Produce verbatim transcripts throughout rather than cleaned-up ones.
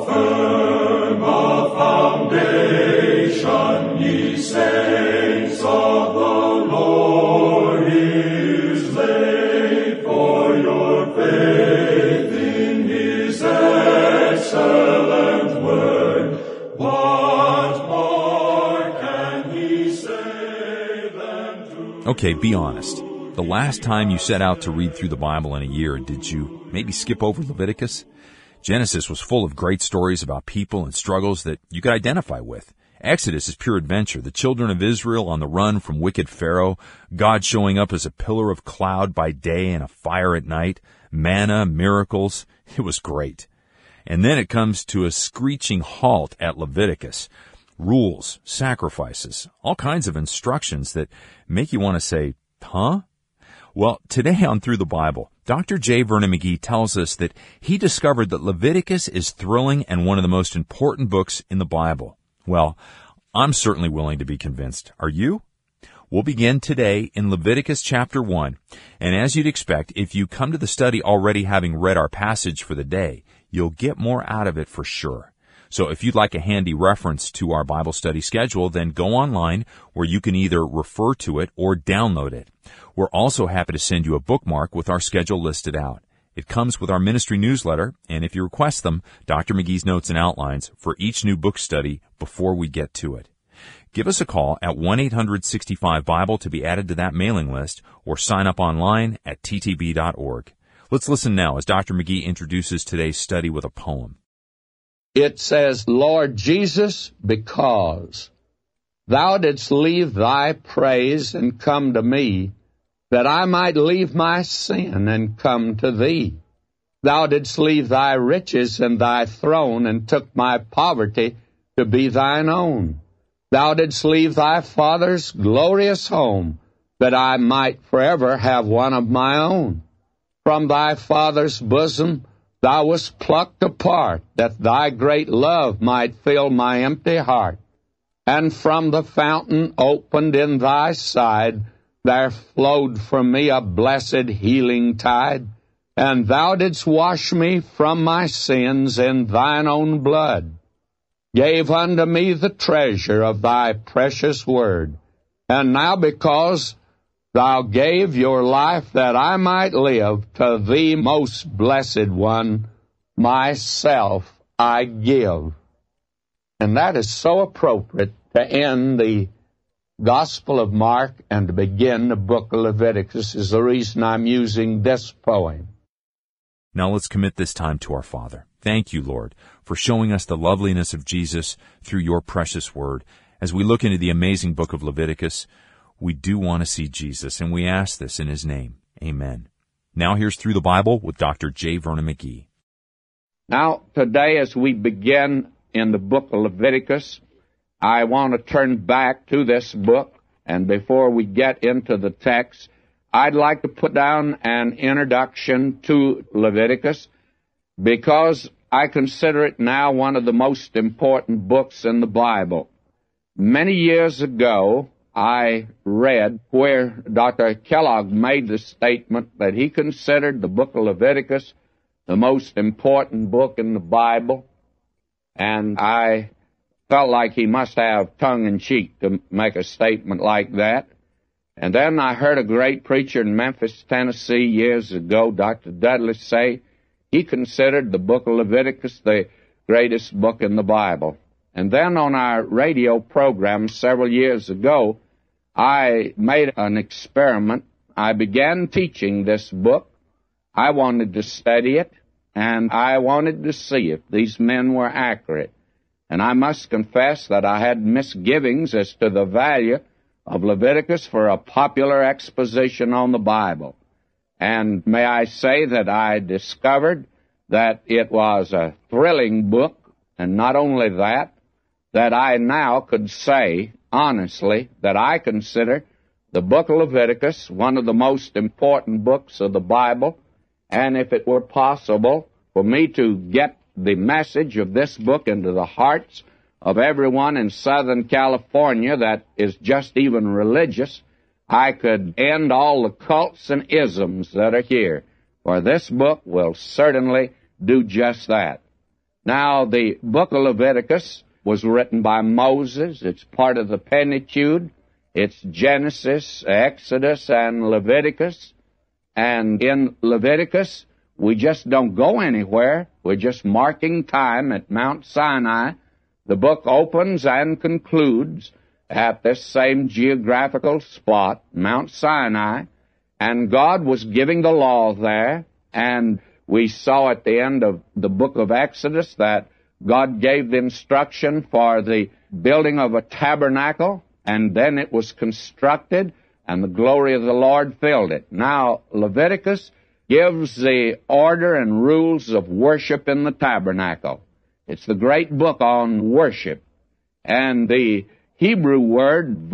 firm a foundation, ye saints of the Lord is laid, for your faith in his excellent word. What more can he say than to... Okay, be honest. The last time you set out to read through the Bible in a year, did you maybe skip over Leviticus? Genesis was full of great stories about people and struggles that you could identify with. Exodus is pure adventure, the children of Israel on the run from wicked Pharaoh, God showing up as a pillar of cloud by day and a fire at night, manna, miracles. It was great. And then it comes to a screeching halt at Leviticus. Rules, sacrifices, all kinds of instructions that make you want to say, huh? Well, today on Through the Bible, Doctor J. Vernon McGee tells us that he discovered that Leviticus is thrilling and one of the most important books in the Bible. Well, I'm certainly willing to be convinced. Are you? We'll begin today in Leviticus chapter one. And as you'd expect, if you come to the study already having read our passage for the day, you'll get more out of it for sure. So if you'd like a handy reference to our Bible study schedule, then go online where you can either refer to it or download it. We're also happy to send you a bookmark with our schedule listed out. It comes with our ministry newsletter, and if you request them, Doctor McGee's notes and outlines for each new book study before we get to it. Give us a call at one eight hundred sixty-five Bible to be added to that mailing list, or sign up online at t t b dot org. Let's listen now as Doctor McGee introduces today's study with a poem. It says, Lord Jesus, because thou didst leave thy praise and come to me, that I might leave my sin and come to thee. Thou didst leave thy riches and thy throne, and took my poverty to be thine own. Thou didst leave thy father's glorious home, that I might forever have one of my own. From thy father's bosom thou wast plucked apart, that thy great love might fill my empty heart. And from the fountain opened in thy side, there flowed for me a blessed healing tide, and thou didst wash me from my sins in thine own blood, gave unto me the treasure of thy precious word. And now because thou gave your life that I might live, to thee, most blessed one, myself I give. And that is so appropriate to end the Gospel of Mark and to begin the book of Leviticus is the reason I'm using this poem. Now let's commit this time to our Father. Thank you, Lord, for showing us the loveliness of Jesus through your precious word. As we look into the amazing book of Leviticus, we do want to see Jesus, and we ask this in his name. Amen. Now here's Through the Bible with Doctor J. Vernon McGee. Now, today as we begin in the book of Leviticus, I want to turn back to this book, and before we get into the text, I'd like to put down an introduction to Leviticus, because I consider it now one of the most important books in the Bible. Many years ago, I read where Doctor Kellogg made the statement that he considered the book of Leviticus the most important book in the Bible, and I felt like he must have tongue-in-cheek to make a statement like that. And then I heard a great preacher in Memphis, Tennessee, years ago, Doctor Dudley, say he considered the book of Leviticus the greatest book in the Bible. And then on our radio program several years ago, I made an experiment. I began teaching this book. I wanted to study it, and I wanted to see if these men were accurate. And I must confess that I had misgivings as to the value of Leviticus for a popular exposition on the Bible. And may I say that I discovered that it was a thrilling book, and not only that, that I now could say, honestly, that I consider the book of Leviticus one of the most important books of the Bible, and if it were possible for me to get the message of this book into the hearts of everyone in Southern California that is just even religious, I could end all the cults and isms that are here, for this book will certainly do just that. Now, the book of Leviticus was written by Moses. It's part of the Pentateuch. It's Genesis, Exodus, and Leviticus. And in Leviticus, we just don't go anywhere. We're just marking time at Mount Sinai. The book opens and concludes at this same geographical spot, Mount Sinai, and God was giving the law there, and we saw at the end of the book of Exodus that God gave the instruction for the building of a tabernacle, and then it was constructed, and the glory of the Lord filled it. Now, Leviticus gives the order and rules of worship in the tabernacle. It's the great book on worship. And the Hebrew word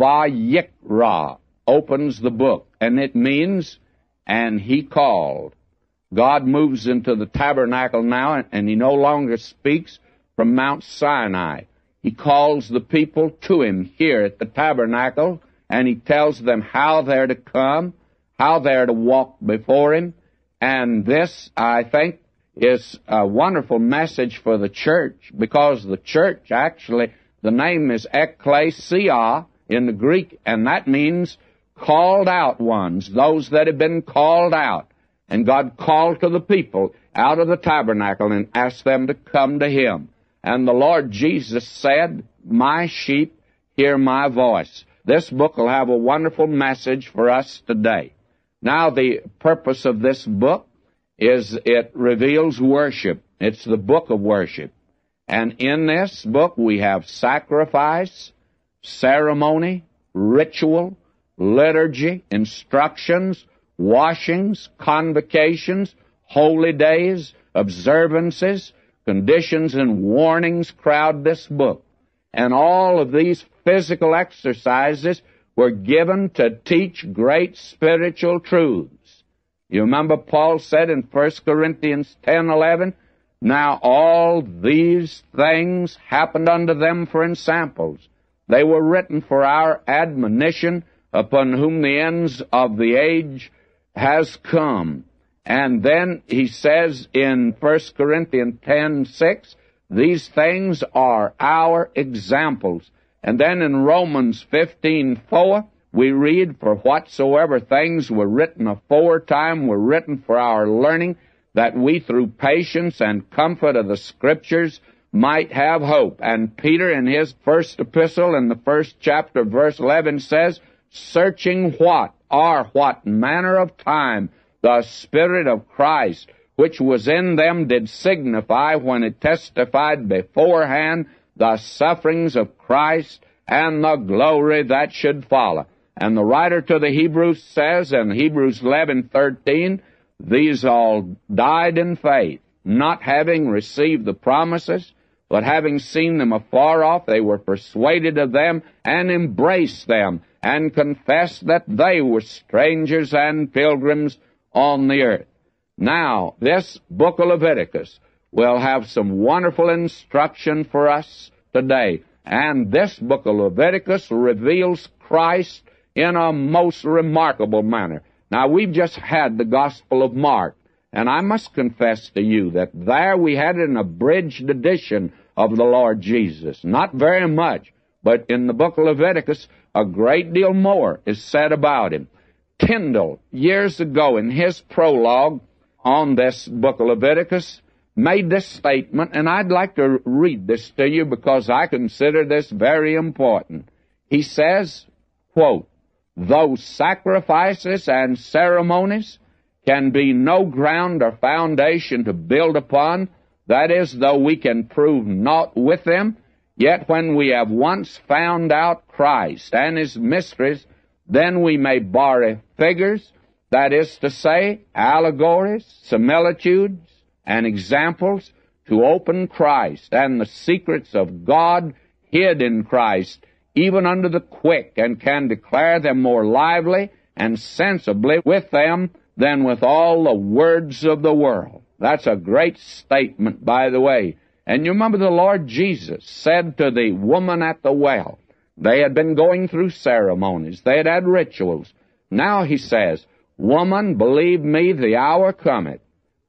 vayikra opens the book, and it means, and he called. God moves into the tabernacle now, and he no longer speaks from Mount Sinai. He calls the people to him here at the tabernacle, and he tells them how they're to come, how they're to walk before him. And this, I think, is a wonderful message for the church, because the church, actually, the name is ekklesia in the Greek, and that means called out ones, those that have been called out. And God called to the people out of the tabernacle and asked them to come to him. And the Lord Jesus said, "My sheep hear my voice." This book will have a wonderful message for us today. Now, the purpose of this book is it reveals worship. It's the book of worship. And in this book we have sacrifice, ceremony, ritual, liturgy, instructions, washings, convocations, holy days, observances, conditions, and warnings crowd this book. And all of these physical exercises were given to teach great spiritual truths. You remember Paul said in First Corinthians ten eleven, "Now all these things happened unto them for ensamples. They were written for our admonition, upon whom the ends of the age has come." And then he says in First Corinthians ten six, "These things are our examples." And then in Romans fifteen four, we read, "For whatsoever things were written aforetime were written for our learning, that we through patience and comfort of the Scriptures might have hope." And Peter in his first epistle in the first chapter, verse eleven says, "Searching what or what manner of time the Spirit of Christ, which was in them, did signify when it testified beforehand the sufferings of Christ and the glory that should follow." And the writer to the Hebrews says in Hebrews eleven thirteen, "These all died in faith, not having received the promises, but having seen them afar off, they were persuaded of them and embraced them, and confessed that they were strangers and pilgrims on the earth." Now, this book of Leviticus will have some wonderful instruction for us today. And this book of Leviticus reveals Christ in a most remarkable manner. Now, we've just had the Gospel of Mark, and I must confess to you that there we had an abridged edition of the Lord Jesus. Not very much, but in the book of Leviticus, a great deal more is said about him. Tyndale, years ago, in his prologue on this book of Leviticus, made this statement, and I'd like to read this to you because I consider this very important. He says, quote, "Those sacrifices and ceremonies can be no ground or foundation to build upon, that is, though we can prove naught with them, yet when we have once found out Christ and his mysteries, then we may borrow figures, that is to say, allegories, similitudes, and examples, to open Christ and the secrets of God hid in Christ, even unto the quick, and can declare them more lively and sensibly with them than with all the words of the world." That's a great statement, by the way. And you remember the Lord Jesus said to the woman at the well, they had been going through ceremonies, they had had rituals. Now he says, "Woman, believe me, the hour cometh,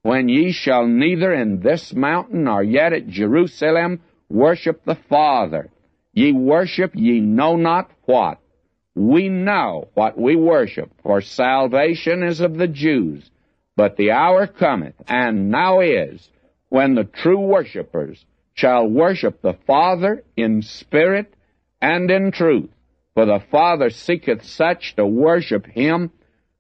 when ye shall neither in this mountain nor yet at Jerusalem worship the Father. Ye worship ye know not what. We know what we worship, for salvation is of the Jews. But the hour cometh, and now is, when the true worshippers shall worship the Father in spirit and in truth. For the Father seeketh such to worship him.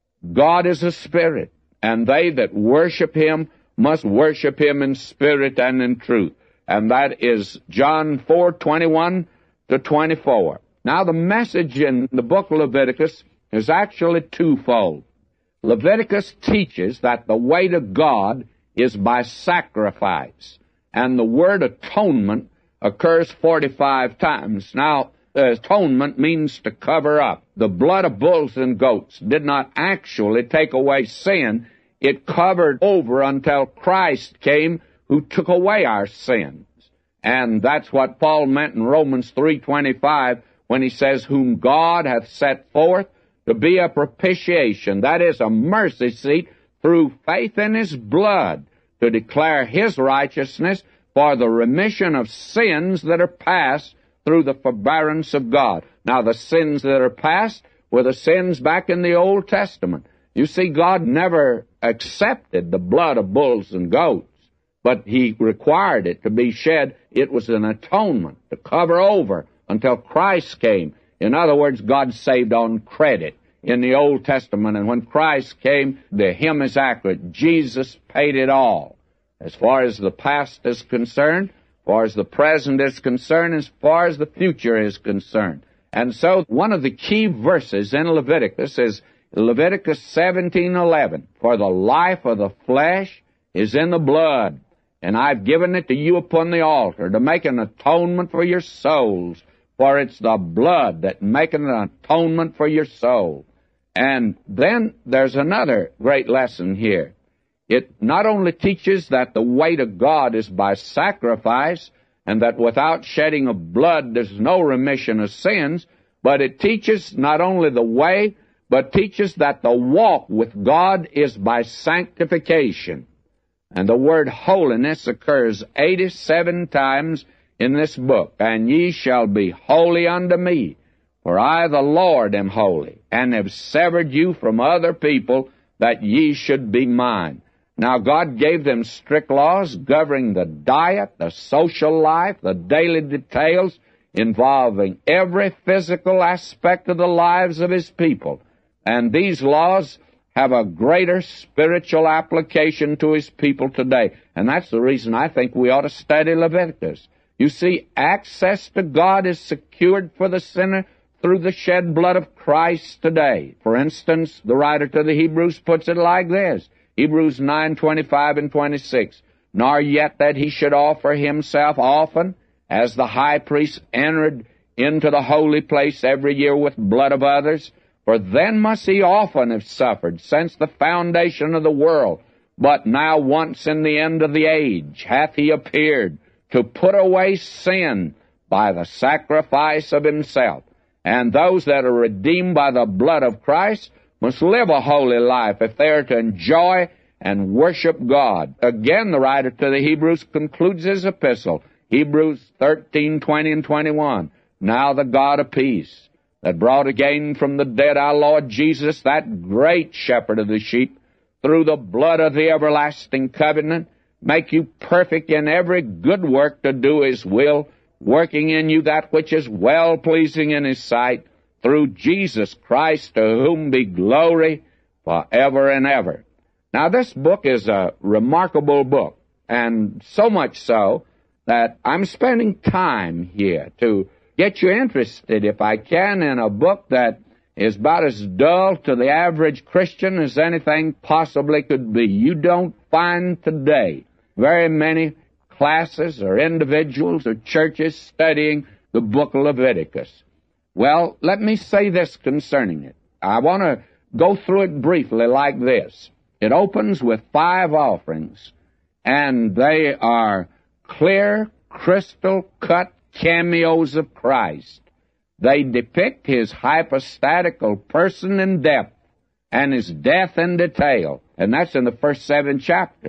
God is a spirit, and they that worship him must worship him in spirit and in truth. And that is John four twenty-one to twenty-four. Now, the message in the book of Leviticus is actually twofold. Leviticus teaches that the way to God is by sacrifice, and the word atonement occurs forty-five times. Now, atonement means to cover up. The blood of bulls and goats did not actually take away sin. It covered over until Christ came, who took away our sins. And that's what Paul meant in Romans three twenty-five when he says, whom God hath set forth to be a propitiation, that is, a mercy seat, through faith in his blood, to declare his righteousness for the remission of sins that are past through the forbearance of God. Now, the sins that are past were the sins back in the Old Testament. You see, God never accepted the blood of bulls and goats, but he required it to be shed. It was an atonement to cover over until Christ came. In other words, God saved on credit in the Old Testament, and when Christ came, the hymn is accurate. Jesus paid it all. As far as the past is concerned, as far as the present is concerned, as far as the future is concerned. And so one of the key verses in Leviticus is Leviticus seventeen eleven. For the life of the flesh is in the blood, and I've given it to you upon the altar to make an atonement for your souls. For it's the blood that maketh an atonement for your soul. And then there's another great lesson here. It not only teaches that the way to God is by sacrifice, and that without shedding of blood there's no remission of sins, but it teaches not only the way, but teaches that the walk with God is by sanctification. And the word holiness occurs eighty-seven times in this book. And ye shall be holy unto me, for I the Lord am holy, and have severed you from other people, that ye should be mine. Now, God gave them strict laws governing the diet, the social life, the daily details involving every physical aspect of the lives of his people. And these laws have a greater spiritual application to his people today. And that's the reason I think we ought to study Leviticus. You see, access to God is secured for the sinner through the shed blood of Christ today. For instance, the writer to the Hebrews puts it like this, Hebrews nine twenty-five and twenty-six, nor yet that he should offer himself often, as the high priest entered into the holy place every year with blood of others, for then must he often have suffered since the foundation of the world. But now once in the end of the age hath he appeared, to put away sin by the sacrifice of himself. And those that are redeemed by the blood of Christ must live a holy life if they are to enjoy and worship God. Again, the writer to the Hebrews concludes his epistle, Hebrews thirteen twenty and twenty-one. Now the God of peace, that brought again from the dead our Lord Jesus, that great shepherd of the sheep, through the blood of the everlasting covenant, make you perfect in every good work to do his will, working in you that which is well-pleasing in his sight, through Jesus Christ, to whom be glory forever and ever. Now, this book is a remarkable book, and so much so that I'm spending time here to get you interested, if I can, in a book that is about as dull to the average Christian as anything possibly could be. You don't find today very many classes or individuals or churches studying the book of Leviticus. Well, let me say this concerning it. I want to go through it briefly like this. It opens with five offerings, and they are clear, crystal-cut cameos of Christ. They depict his hypostatical person in depth and his death in detail, and that's in the first seven chapters.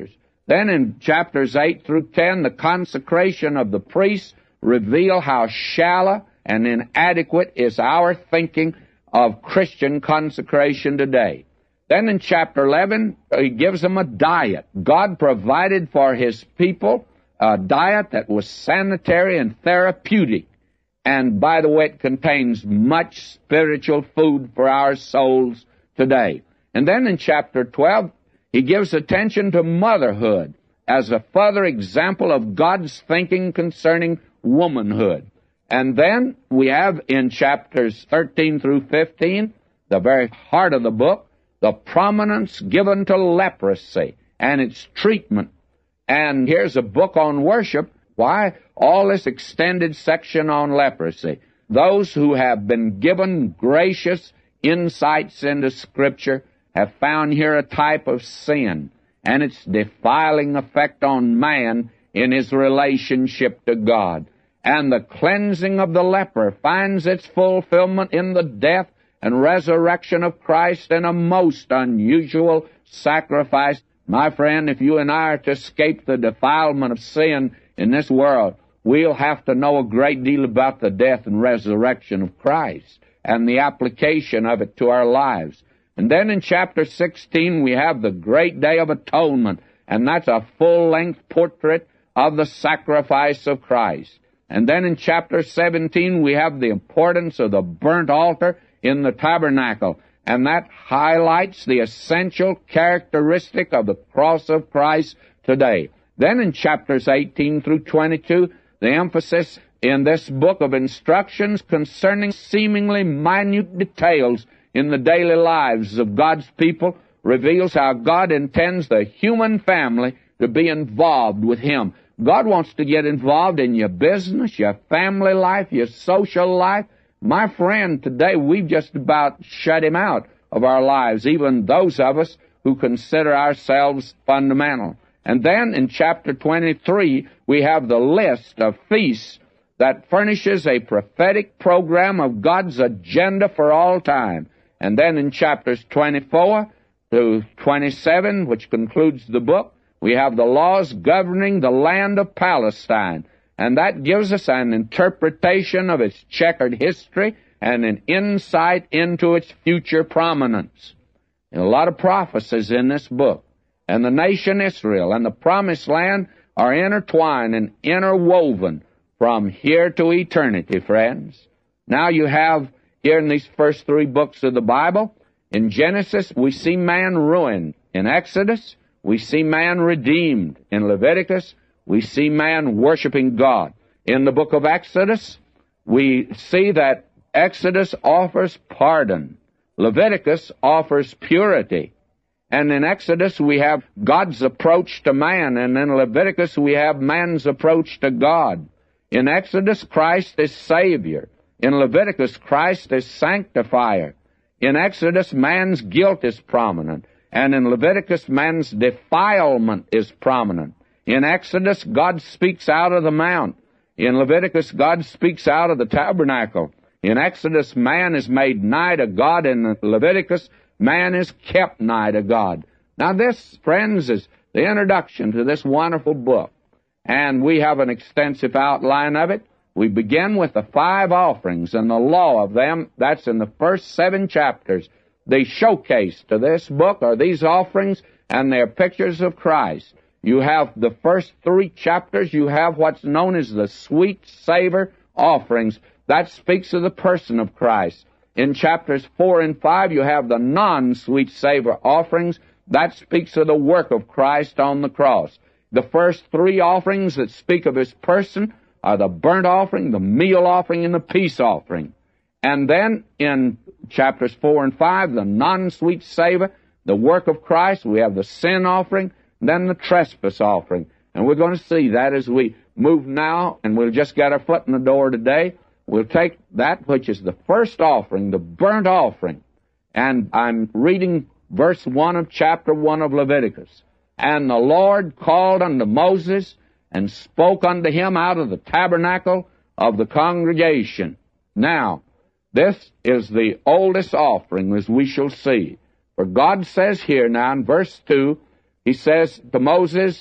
Then in chapters eight through ten, the consecration of the priests reveal how shallow and inadequate is our thinking of Christian consecration today. Then in chapter eleven, he gives them a diet. God provided for his people a diet that was sanitary and therapeutic. And by the way, it contains much spiritual food for our souls today. And then in chapter twelve, he gives attention to motherhood as a further example of God's thinking concerning womanhood. And then we have in chapters thirteen through fifteen, the very heart of the book, the prominence given to leprosy and its treatment. And here's a book on worship. Why? All this extended section on leprosy. Those who have been given gracious insights into Scripture have found here a type of sin and its defiling effect on man in his relationship to God. And the cleansing of the leper finds its fulfillment in the death and resurrection of Christ in a most unusual sacrifice. My friend, if you and I are to escape the defilement of sin in this world, we'll have to know a great deal about the death and resurrection of Christ and the application of it to our lives. And then in chapter sixteen, we have the great day of atonement, and that's a full-length portrait of the sacrifice of Christ. And then in chapter seventeen, we have the importance of the burnt altar in the tabernacle, and that highlights the essential characteristic of the cross of Christ today. Then in chapters eighteen through twenty-two, the emphasis in this book of instructions concerning seemingly minute details in the daily lives of God's people reveals how God intends the human family to be involved with Him. God wants to get involved in your business, your family life, your social life. My friend, today we've just about shut Him out of our lives, even those of us who consider ourselves fundamental. And then in chapter twenty-three, we have the list of feasts that furnishes a prophetic program of God's agenda for all time. And then in chapters twenty-four to twenty-seven, which concludes the book, we have the laws governing the land of Palestine. And that gives us an interpretation of its checkered history and an insight into its future prominence. And a lot of prophecies in this book. And the nation Israel and the promised land are intertwined and interwoven from here to eternity, friends. Now you have here in these first three books of the Bible, in Genesis, we see man ruined. In Exodus, we see man redeemed. In Leviticus, we see man worshiping God. In the book of Exodus, we see that Exodus offers pardon. Leviticus offers purity. And in Exodus, we have God's approach to man. And in Leviticus, we have man's approach to God. In Exodus, Christ is Savior. In Leviticus, Christ is Sanctifier. In Exodus, man's guilt is prominent. And in Leviticus, man's defilement is prominent. In Exodus, God speaks out of the mount. In Leviticus, God speaks out of the tabernacle. In Exodus, man is made nigh to God. In Leviticus, man is kept nigh to God. Now this, friends, is the introduction to this wonderful book. And we have an extensive outline of it. We begin with the five offerings and the law of them. That's in the first seven chapters. The showcase to this book are these offerings, and they're pictures of Christ. You have the first three chapters, you have what's known as the sweet savor offerings. That speaks of the person of Christ. In chapters four and five, you have the non-sweet savor offerings. That speaks of the work of Christ on the cross. The first three offerings that speak of His person are the burnt offering, the meal offering, and the peace offering. And then in chapters four and five, the non-sweet savor, the work of Christ, we have the sin offering, then the trespass offering. And we're going to see that as we move now, and we'll just get our foot in the door today. We'll take that which is the first offering, the burnt offering. And I'm reading verse one of chapter one of Leviticus. And the Lord called unto Moses and spoke unto him out of the tabernacle of the congregation. Now, this is the oldest offering, as we shall see. For God says here now in verse two, He says to Moses,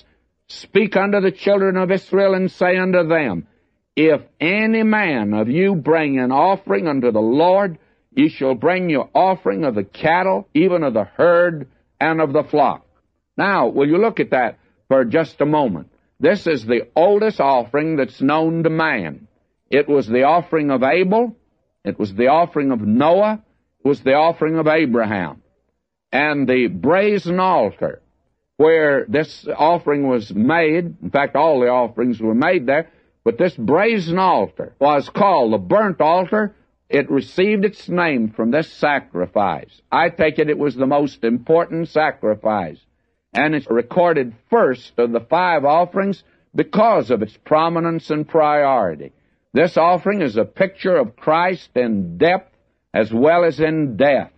Speak unto the children of Israel, and say unto them, If any man of you bring an offering unto the Lord, ye shall bring your offering of the cattle, even of the herd, and of the flock. Now, will you look at that for just a moment? This is the oldest offering that's known to man. It was the offering of Abel. It was the offering of Noah. It was the offering of Abraham. And the brazen altar where this offering was made, in fact, all the offerings were made there, but this brazen altar was called the burnt altar. It received its name from this sacrifice. I take it it was the most important sacrifice. And it's recorded first of the five offerings because of its prominence and priority. This offering is a picture of Christ in depth as well as in depth.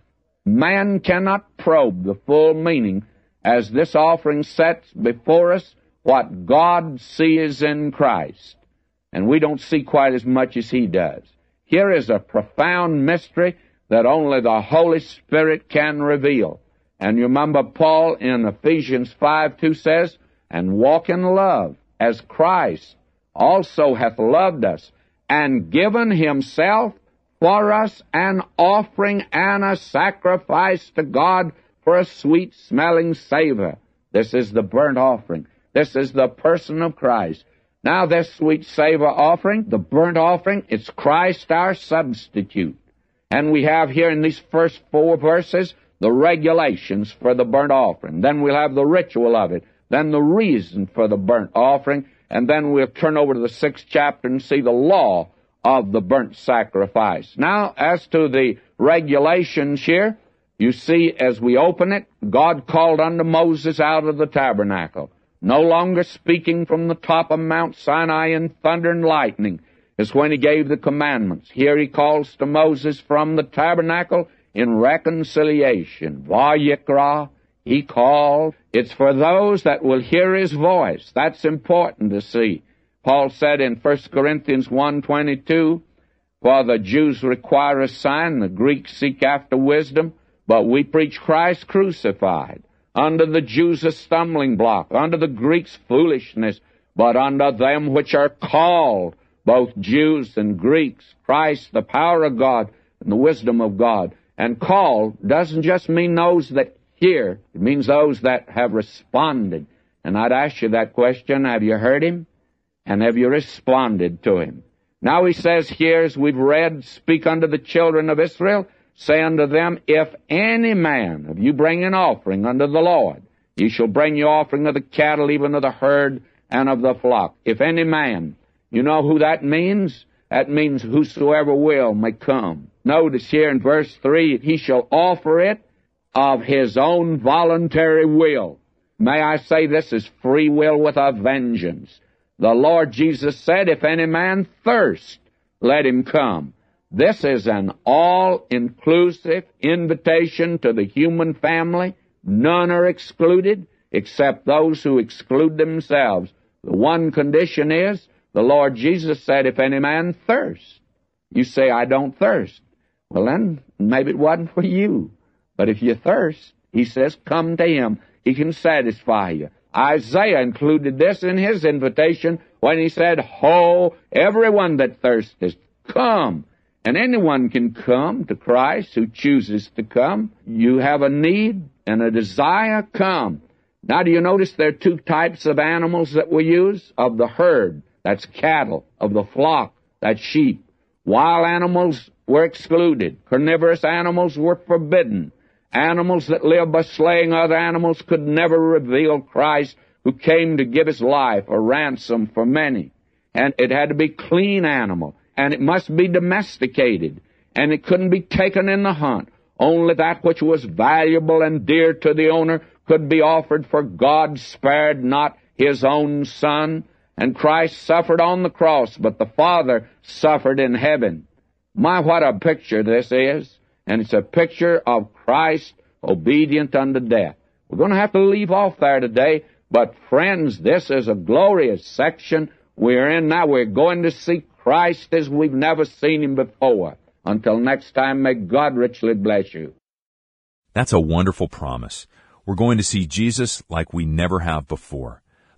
Man cannot probe the full meaning as this offering sets before us what God sees in Christ. And we don't see quite as much as He does. Here is a profound mystery that only the Holy Spirit can reveal. And you remember Paul in Ephesians five two says, And walk in love, as Christ also hath loved us, and given Himself for us an offering and a sacrifice to God for a sweet-smelling savor. This is the burnt offering. This is the person of Christ. Now this sweet savor offering, the burnt offering, it's Christ our substitute. And we have here in these first four verses the regulations for the burnt offering. Then we'll have the ritual of it. Then the reason for the burnt offering. And then we'll turn over to the sixth chapter and see the law of the burnt sacrifice. Now, as to the regulations here, you see, as we open it, God called unto Moses out of the tabernacle, no longer speaking from the top of Mount Sinai in thunder and lightning, as when He gave the commandments. Here He calls to Moses from the tabernacle in reconciliation. Vayikra, He called. It's for those that will hear His voice. That's important to see. Paul said in First Corinthians one twenty-two, For the Jews require a sign, the Greeks seek after wisdom, but we preach Christ crucified. Unto the Jews a stumbling block, unto the Greeks foolishness, but unto them which are called, both Jews and Greeks, Christ, the power of God and the wisdom of God. And called doesn't just mean those that hear, it means those that have responded. And I'd ask you that question, have you heard Him? And have you responded to Him? Now He says here, as we've read, Speak unto the children of Israel, say unto them, If any man of you bring an offering unto the Lord, ye shall bring your offering of the cattle, even of the herd, and of the flock. If any man, you know who that means? That means whosoever will may come. Notice here in verse three, he shall offer it of his own voluntary will. May I say this is free will with a vengeance. The Lord Jesus said, If any man thirst, let him come. This is an all-inclusive invitation to the human family. None are excluded except those who exclude themselves. The one condition is, the Lord Jesus said, If any man thirst. You say, I don't thirst. Well, then, maybe it wasn't for you. But if you thirst, He says, come to Him. He can satisfy you. Isaiah included this in his invitation when he said, Ho, everyone that thirsteth, come. And anyone can come to Christ who chooses to come. You have a need and a desire, come. Now, do you notice there are two types of animals that we use? Of the herd, that's cattle. Of the flock, that's sheep. Wild animals were excluded. Carnivorous animals were forbidden. Animals that live by slaying other animals could never reveal Christ, who came to give His life a ransom for many. And it had to be a clean animal. And it must be domesticated, and it couldn't be taken in the hunt. Only that which was valuable and dear to the owner could be offered, for God spared not His own Son. And Christ suffered on the cross, but the Father suffered in heaven. My, what a picture this is. And it's a picture of Christ obedient unto death. We're going to have to leave off there today, but friends, this is a glorious section we're in now. We're going to see Christ as we've never seen Him before. Until next time, may God richly bless you. That's a wonderful promise. We're going to see Jesus like we never have before.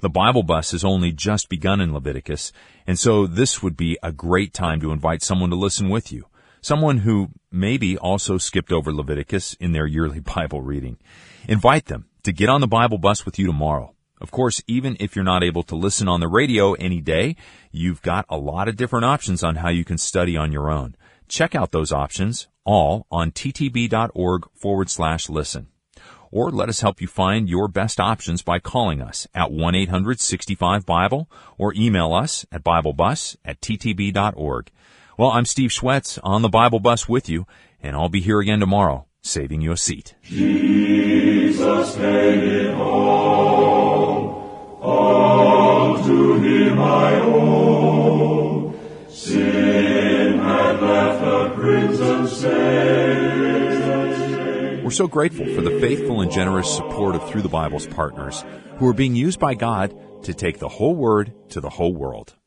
The Bible Bus has only just begun in Leviticus, and so this would be a great time to invite someone to listen with you. Someone who maybe also skipped over Leviticus in their yearly Bible reading. Invite them to get on the Bible Bus with you tomorrow. Of course, even if you're not able to listen on the radio any day, you've got a lot of different options on how you can study on your own. Check out those options, all on ttb.org forward slash listen. Or let us help you find your best options by calling us at one eight hundred sixty-five Bible or email us at biblebus at ttb.org. Well, I'm Steve Schwetz on the Bible Bus with you, and I'll be here again tomorrow, saving you a seat. Jesus paid it all, all to him I owe. Sin had left a crimson stain. We're so grateful for the faithful and generous support of Through the Bible's partners, who are being used by God to take the whole Word to the whole world.